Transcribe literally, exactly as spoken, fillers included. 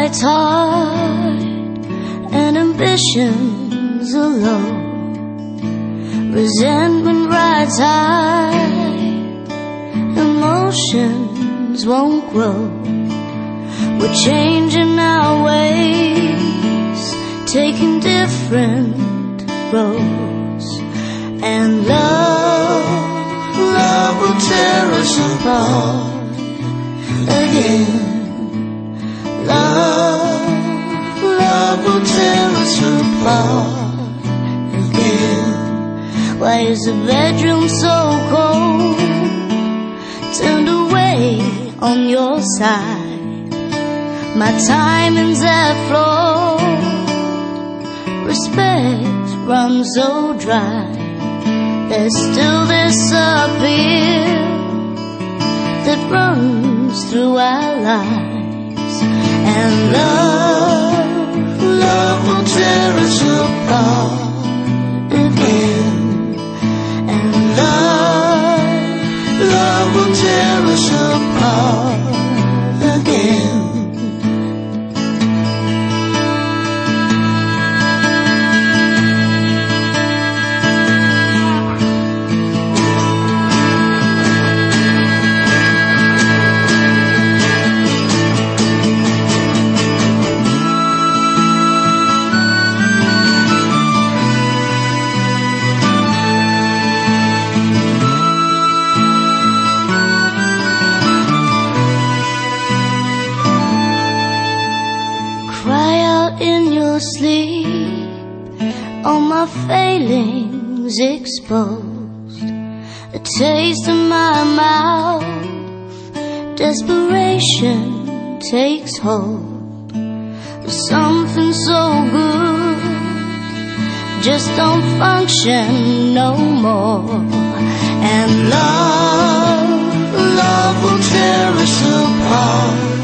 fights hard and ambitions are low. Resentment rides high, emotions won't grow. We're changing our ways, taking different roads. And love, love will tear us apart again. Love, love will tear us apart again. Why is the bedroom so cold? Turned away on your side. My timing's at floor. Respect runs so dry. There's still this appeal that runs through our lives. And love, love will tear us apart again. And love, love will tear us apart again. Sleep, all my failings exposed, a taste in my mouth, desperation takes hold of something so good, just don't function no more. And love, love will tear us apart